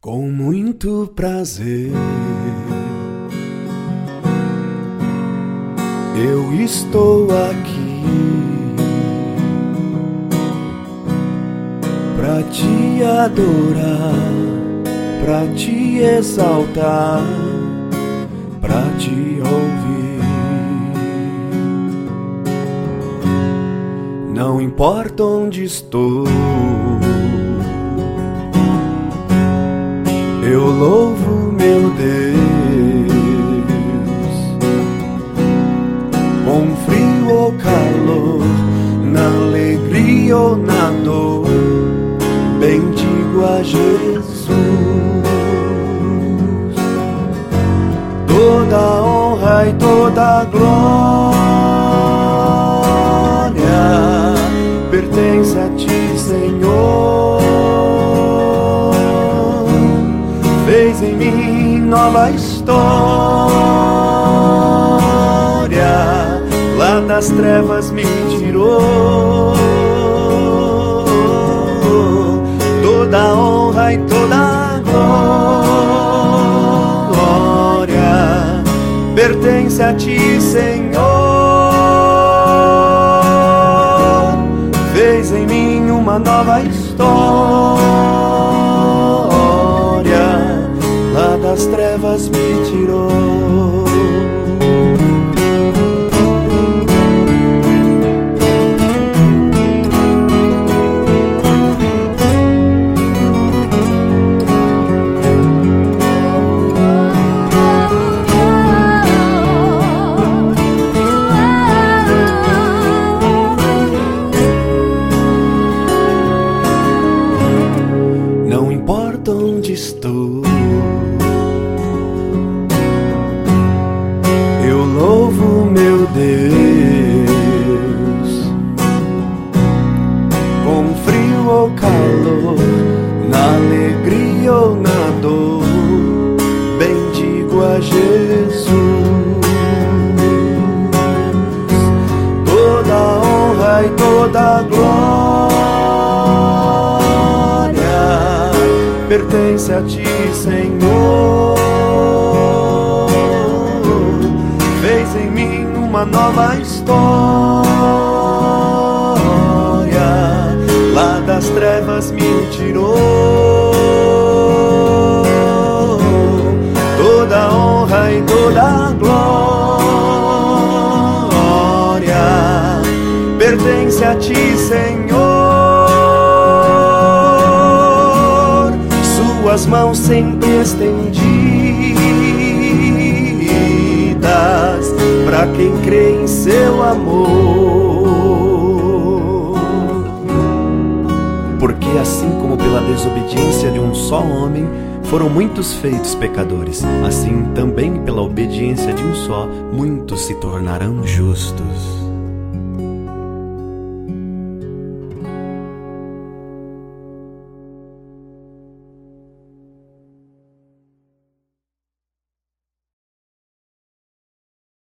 Com muito prazer, eu estou aqui pra te adorar, pra te exaltar, pra te ouvir. Não importa onde estou, eu louvo meu Deus. Com frio ou calor, na alegria ou na dor, bendigo a Jesus. Toda honra e toda glória pertence a Ti, Senhor. Fez em mim nova história, lá das trevas me tirou. Toda honra e toda glória pertence a Ti, Senhor. Fez em mim uma nova história, lá das trevas me tirou. Não importa onde estou, eu louvo meu Deus. Com frio ou calor, na alegria ou na dor, bendigo a Jesus. Toda honra e toda glória pertence a Ti, Senhor. Fez em mim uma nova história, lá das trevas me tirou. Toda honra e toda glória pertence a Ti, Senhor. Suas mãos sempre estendidas para quem crê em Seu amor. Porque assim como pela desobediência de um só homem foram muitos feitos pecadores, assim também pela obediência de um só, muitos se tornarão justos.